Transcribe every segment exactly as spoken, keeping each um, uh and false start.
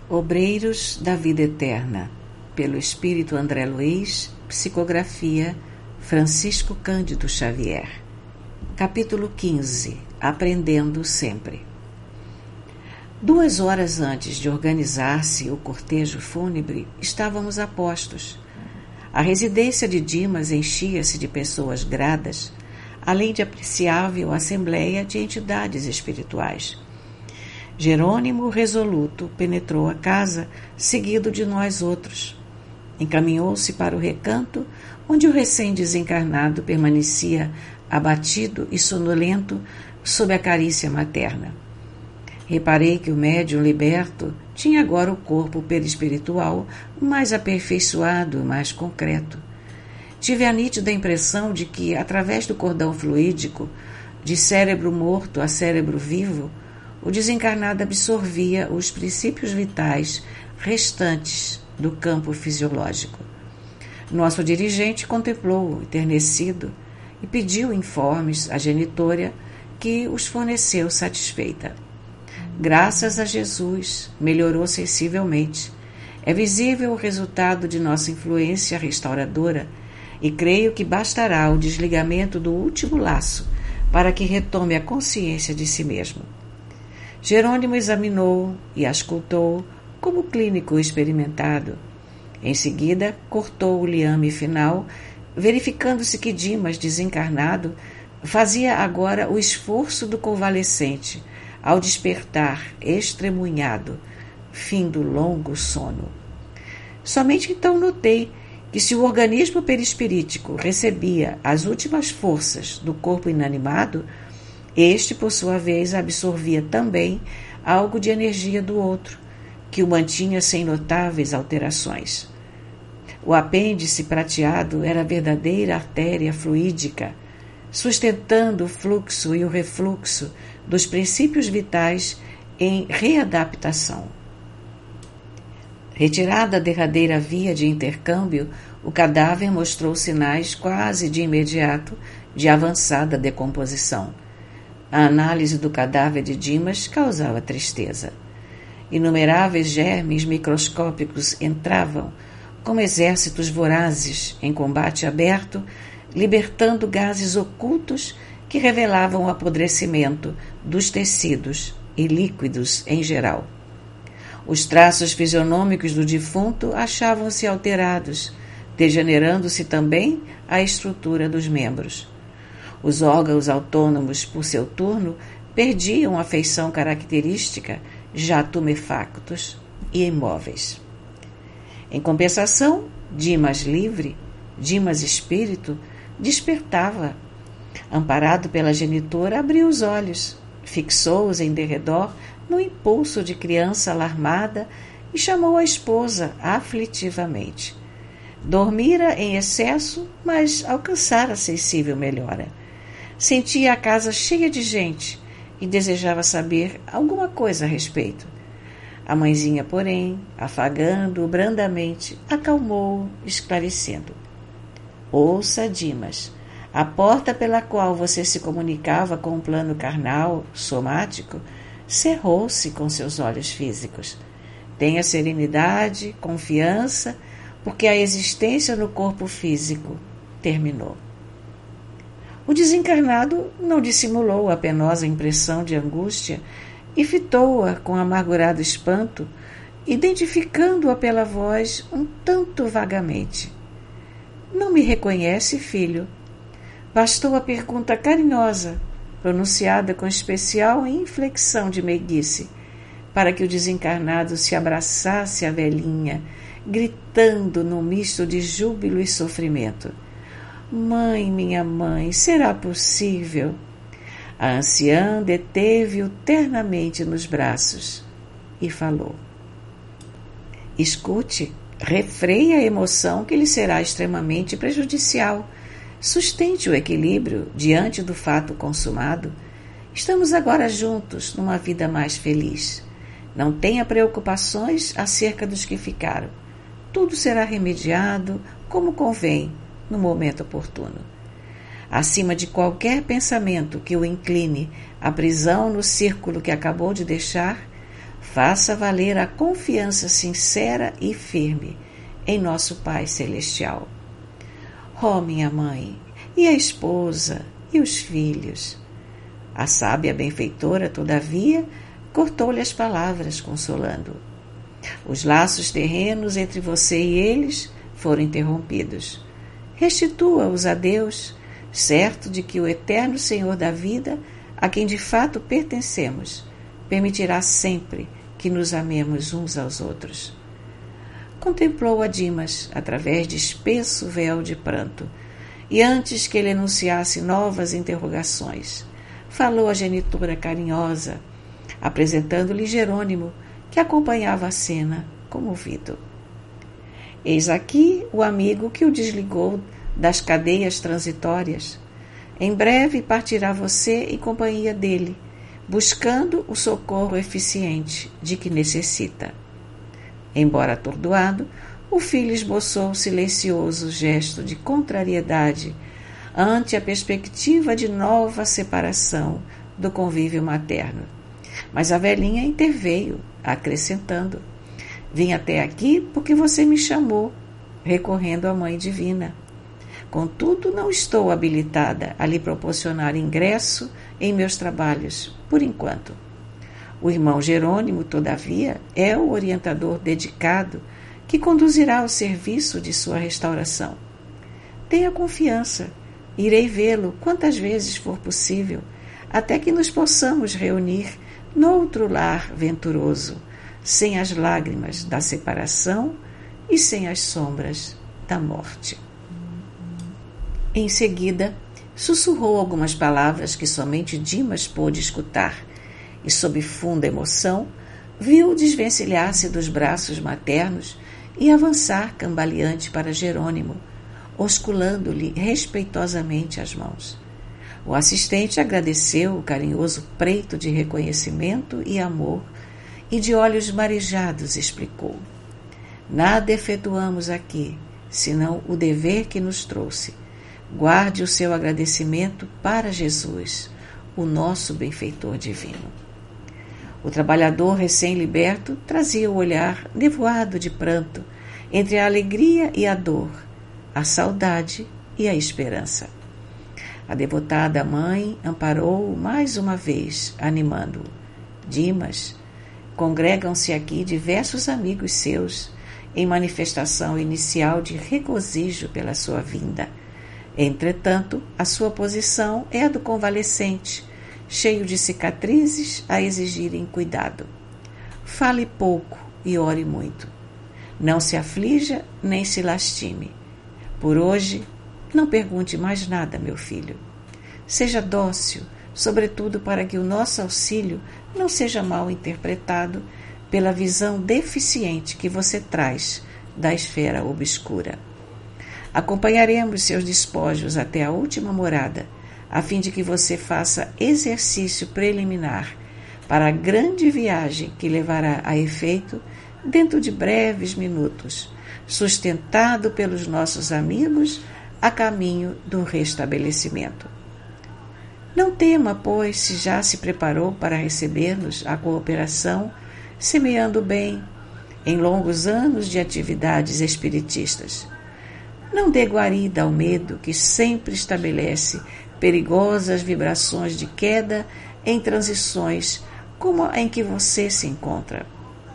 Obreiros da Vida Eterna, pelo Espírito André Luiz, psicografia Francisco Cândido Xavier. Capítulo quinze. Aprendendo sempre. Duas horas antes de organizar-se o cortejo fúnebre, estávamos a postos. A residência de Dimas enchia-se de pessoas gradas, além de apreciável assembleia de entidades espirituais. Jerônimo, resoluto, penetrou a casa, seguido de nós outros. Encaminhou-se para o recanto, onde o recém-desencarnado permanecia abatido e sonolento sob a carícia materna. Reparei que o médium liberto tinha agora o corpo perispiritual mais aperfeiçoado e mais concreto. Tive a nítida impressão de que, através do cordão fluídico, de cérebro morto a cérebro vivo, o desencarnado absorvia os princípios vitais restantes do campo fisiológico. Nosso dirigente contemplou-o, enternecido, e pediu informes à genitora, que os forneceu satisfeita. Graças a Jesus, melhorou sensivelmente. É visível o resultado de nossa influência restauradora e creio que bastará o desligamento do último laço para que retome a consciência de si mesmo. Jerônimo examinou e auscultou como clínico experimentado. Em seguida, cortou o liame final, verificando-se que Dimas, desencarnado, fazia agora o esforço do convalescente ao despertar estremunhado, fim do longo sono. Somente então notei que, se o organismo perispirítico recebia as últimas forças do corpo inanimado, este, por sua vez, absorvia também algo de energia do outro, que o mantinha sem notáveis alterações. O apêndice prateado era a verdadeira artéria fluídica, sustentando o fluxo e o refluxo dos princípios vitais em readaptação. Retirada a derradeira via de intercâmbio, o cadáver mostrou sinais quase de imediato de avançada decomposição. A análise do cadáver de Dimas causava tristeza. Inumeráveis germes microscópicos entravam, como exércitos vorazes em combate aberto, libertando gases ocultos que revelavam o apodrecimento dos tecidos e líquidos em geral. Os traços fisionômicos do defunto achavam-se alterados, degenerando-se também a estrutura dos membros. Os órgãos autônomos, por seu turno, perdiam a feição característica, já tumefactos e imóveis. Em compensação, Dimas livre, Dimas espírito, despertava. Amparado pela genitora, abriu os olhos, fixou-os em derredor no impulso de criança alarmada e chamou a esposa aflitivamente. Dormira em excesso, mas alcançara sensível melhora. Sentia a casa cheia de gente e desejava saber alguma coisa a respeito. A mãezinha, porém, afagando-o brandamente, acalmou-o, esclarecendo. Ouça, Dimas, a porta pela qual você se comunicava com o plano carnal, somático, cerrou-se com seus olhos físicos. Tenha serenidade, confiança, porque a existência no corpo físico terminou. O desencarnado não dissimulou a penosa impressão de angústia e fitou-a com amargurado espanto, identificando-a pela voz um tanto vagamente. Não me reconhece, filho? Bastou a pergunta carinhosa, pronunciada com especial inflexão de meiguice, para que o desencarnado se abraçasse à velhinha, gritando num misto de júbilo e sofrimento. Mãe, minha mãe, será possível? A anciã deteve-o ternamente nos braços e falou. Escute, refreie a emoção que lhe será extremamente prejudicial. Sustente o equilíbrio diante do fato consumado. Estamos agora juntos numa vida mais feliz. Não tenha preocupações acerca dos que ficaram. Tudo será remediado como convém no momento oportuno. Acima de qualquer pensamento que o incline à prisão no círculo que acabou de deixar, faça valer a confiança sincera e firme em nosso Pai Celestial. Ó minha mãe, e a esposa, e os filhos. A sábia benfeitora, todavia, cortou-lhe as palavras, consolando. Os laços terrenos entre você e eles foram interrompidos. Restitua-os a Deus, certo de que o eterno Senhor da vida, a quem de fato pertencemos, permitirá sempre que nos amemos uns aos outros. Contemplou-a Dimas através de espesso véu de pranto, e antes que ele enunciasse novas interrogações, falou a genitora carinhosa, apresentando-lhe Jerônimo, que acompanhava a cena, comovido. Eis aqui o amigo que o desligou das cadeias transitórias. Em breve partirá você em companhia dele, buscando o socorro eficiente de que necessita. Embora atordoado, o filho esboçou um silencioso gesto de contrariedade ante a perspectiva de nova separação do convívio materno. Mas a velhinha interveio, acrescentando: vim até aqui porque você me chamou, recorrendo à Mãe Divina. Contudo, não estou habilitada a lhe proporcionar ingresso em meus trabalhos, por enquanto. O irmão Jerônimo, todavia, é o orientador dedicado que conduzirá o serviço de sua restauração. Tenha confiança, irei vê-lo quantas vezes for possível, até que nos possamos reunir noutro lar venturoso, sem as lágrimas da separação e sem as sombras da morte. Em seguida, sussurrou algumas palavras que somente Dimas pôde escutar, e, sob funda emoção, viu desvencilhar-se dos braços maternos e avançar cambaleante para Jerônimo, osculando-lhe respeitosamente as mãos. O assistente agradeceu o carinhoso preito de reconhecimento e amor e, de olhos marejados, explicou: nada efetuamos aqui, senão o dever que nos trouxe. Guarde o seu agradecimento para Jesus, o nosso benfeitor divino. O trabalhador recém-liberto trazia o olhar nevoado de pranto entre a alegria e a dor, a saudade e a esperança. A devotada mãe amparou-o mais uma vez, animando-o. Dimas, congregam-se aqui diversos amigos seus em manifestação inicial de regozijo pela sua vinda. Entretanto, a sua posição é a do convalescente, cheio de cicatrizes a exigirem cuidado. Fale pouco e ore muito. Não se aflija nem se lastime. Por hoje, não pergunte mais nada, meu filho. Seja dócil, sobretudo para que o nosso auxílio não seja mal interpretado pela visão deficiente que você traz da esfera obscura. Acompanharemos seus despojos até a última morada, a fim de que você faça exercício preliminar para a grande viagem que levará a efeito dentro de breves minutos, sustentado pelos nossos amigos a caminho do restabelecimento. Não tema, pois, se já se preparou para receber-nos a cooperação, semeando bem em longos anos de atividades espiritistas. Não dê guarida ao medo que sempre estabelece perigosas vibrações de queda em transições como a em que você se encontra.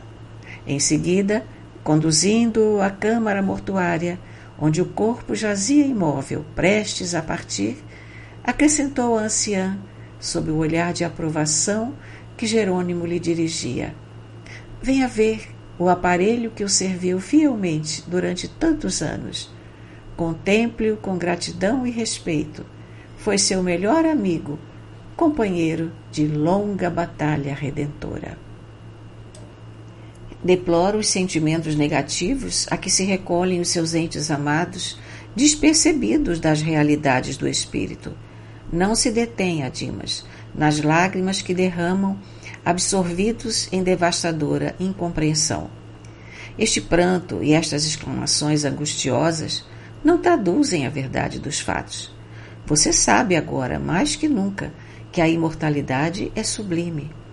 Em seguida, conduzindo-o à câmara mortuária, onde o corpo jazia imóvel, prestes a partir, acrescentou a anciã, sob o olhar de aprovação que Jerônimo lhe dirigia: venha ver o aparelho que o serviu fielmente durante tantos anos. Contemple-o com gratidão e respeito. Foi seu melhor amigo, companheiro de longa batalha redentora. Deploro os sentimentos negativos a que se recolhem os seus entes amados, despercebidos das realidades do espírito. Não se detenha, Dimas, nas lágrimas que derramam, absorvidos em devastadora incompreensão. Este pranto e estas exclamações angustiosas não traduzem a verdade dos fatos. Você sabe agora, mais que nunca, que a imortalidade é sublime.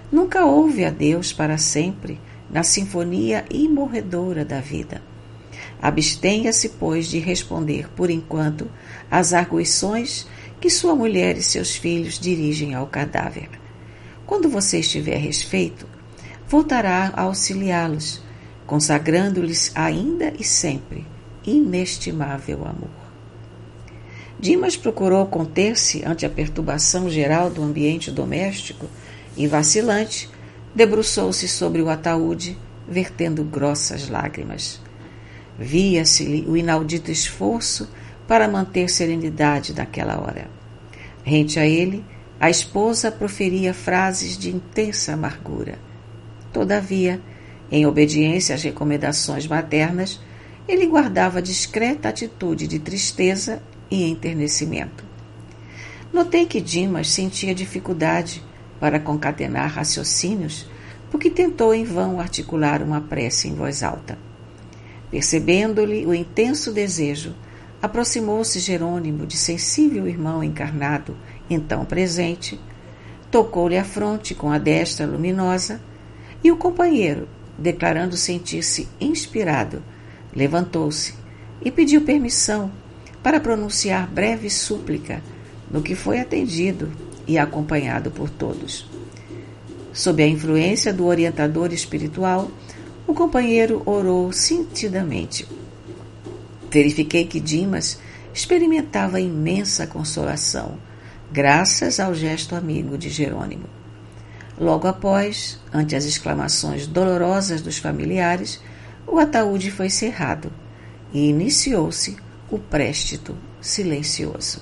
nunca ouve a Deus para sempre na sinfonia imorredora da vida. Abstenha-se, pois, de responder, por enquanto, às arguições que sua mulher e seus filhos dirigem ao cadáver. Quando você estiver resfeito, voltará a auxiliá-los, consagrando-lhes ainda e sempre inestimável amor. Dimas procurou conter-se ante a perturbação geral do ambiente doméstico e, vacilante, debruçou-se sobre o ataúde, vertendo grossas lágrimas. Via-se-lhe o inaudito esforço para manter serenidade naquela hora. Rente a ele, a esposa proferia frases de intensa amargura. Todavia, em obediência às recomendações maternas, ele guardava discreta atitude de tristeza e enternecimento. Notei que Dimas sentia dificuldade para concatenar raciocínios, porque tentou em vão articular uma prece em voz alta. Percebendo-lhe o intenso desejo, aproximou-se Jerônimo de sensível irmão encarnado, então presente, tocou-lhe a fronte com a destra luminosa, e o companheiro, declarando sentir-se inspirado, levantou-se e pediu permissão para pronunciar breve súplica, no que foi atendido e acompanhado por todos. Sob a influência do orientador espiritual, o companheiro orou sentidamente. Verifiquei que Dimas experimentava imensa consolação, graças ao gesto amigo de Jerônimo. Logo após, ante as exclamações dolorosas dos familiares, o ataúde foi cerrado e iniciou-se o préstito silencioso.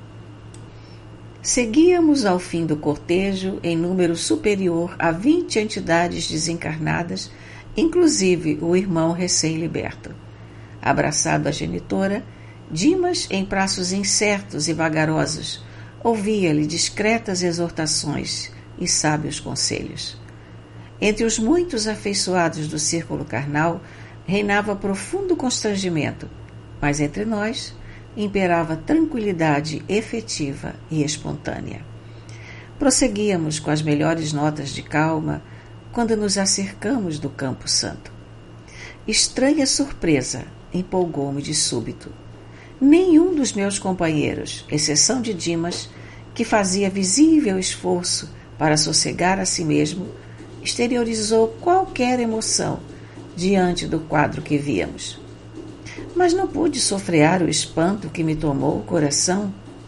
Seguíamos ao fim do cortejo em número superior a vinte entidades desencarnadas, inclusive o irmão recém-liberto. Abraçado à genitora, Dimas, em passos incertos e vagarosos, ouvia-lhe discretas exortações e sábios conselhos. Entre os muitos afeiçoados do círculo carnal, reinava profundo constrangimento, mas entre nós imperava tranquilidade efetiva e espontânea. Prosseguíamos com as melhores notas de calma quando nos acercamos do Campo Santo. Estranha surpresa empolgou-me de súbito. Nenhum dos meus companheiros, exceção de Dimas, que fazia visível esforço para sossegar a si mesmo, exteriorizou qualquer emoção diante do quadro que víamos. Mas não pude sofrear o espanto que me tomou o coração.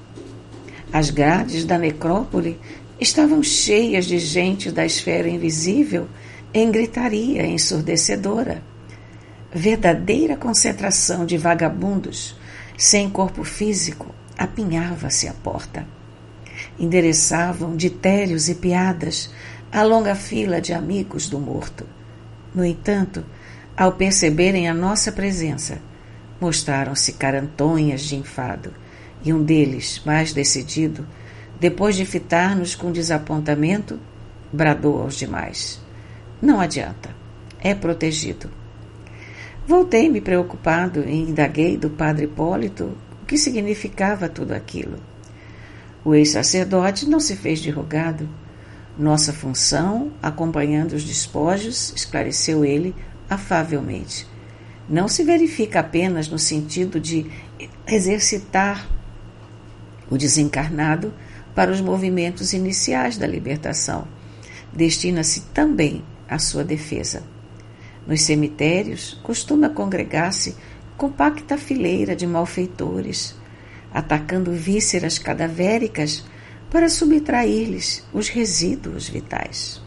As grades da necrópole estavam cheias de gente da esfera invisível em gritaria ensurdecedora. Verdadeira concentração de vagabundos, sem corpo físico, apinhava-se à porta. Endereçavam ditérios e piadas a longa fila de amigos do morto. No entanto, ao perceberem a nossa presença, mostraram-se carantonhas de enfado, e um deles, mais decidido, depois de fitar-nos com desapontamento, bradou aos demais: não adianta, é protegido. Voltei-me preocupado e indaguei do padre Hipólito o que significava tudo aquilo. O ex-sacerdote não se fez de rogado. Nossa função, acompanhando os despojos, esclareceu ele afavelmente, não se verifica apenas no sentido de exercitar o desencarnado para os movimentos iniciais da libertação. Destina-se também à sua defesa. Nos cemitérios, costuma congregar-se compacta fileira de malfeitores, atacando vísceras cadavéricas para subtrair-lhes os resíduos vitais.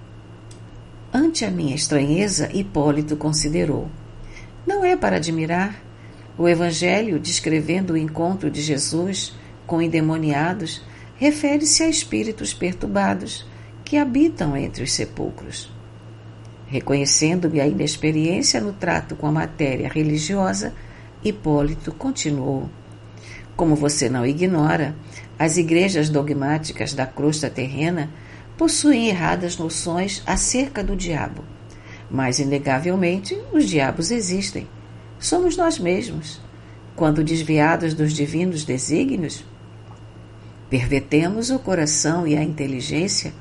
Ante a minha estranheza, Hipólito considerou: não é para admirar. O Evangelho, descrevendo o encontro de Jesus com endemoniados, refere-se a espíritos perturbados que habitam entre os sepulcros. Reconhecendo-me a inexperiência no trato com a matéria religiosa, Hipólito continuou: como você não ignora, as igrejas dogmáticas da crosta terrena possuem erradas noções acerca do diabo. Mas, inegavelmente, os diabos existem. Somos nós mesmos. Quando desviados dos divinos desígnios, pervertemos o coração e a inteligência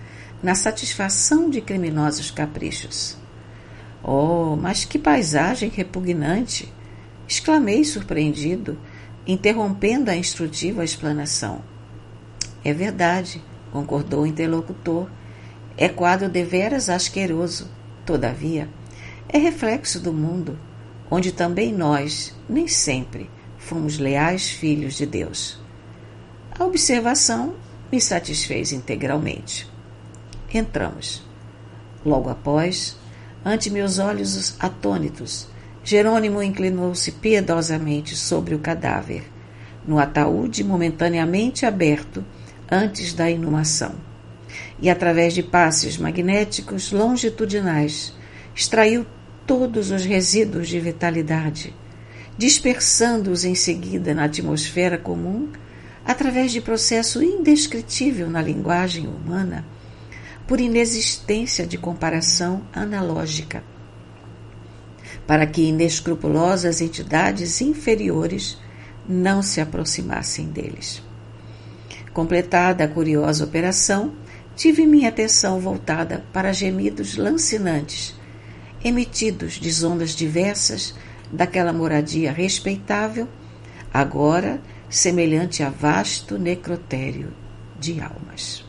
na satisfação de criminosos caprichos. Oh, mas que paisagem repugnante! Exclamei surpreendido, interrompendo a instrutiva explanação. É verdade, concordou o interlocutor. É quadro deveras asqueroso. Todavia, é reflexo do mundo, onde também nós, nem sempre, fomos leais filhos de Deus. A observação me satisfez integralmente. Entramos. Logo após, ante meus olhos atônitos, Jerônimo inclinou-se piedosamente sobre o cadáver, no ataúde momentaneamente aberto antes da inumação, e através de passes magnéticos longitudinais extraiu todos os resíduos de vitalidade, dispersando-os em seguida na atmosfera comum através de processo indescritível na linguagem humana, por inexistência de comparação analógica, para que inescrupulosas entidades inferiores não se aproximassem deles. Completada a curiosa operação, tive minha atenção voltada para gemidos lancinantes, emitidos de zonas diversas daquela moradia respeitável, agora semelhante a vasto necrotério de almas.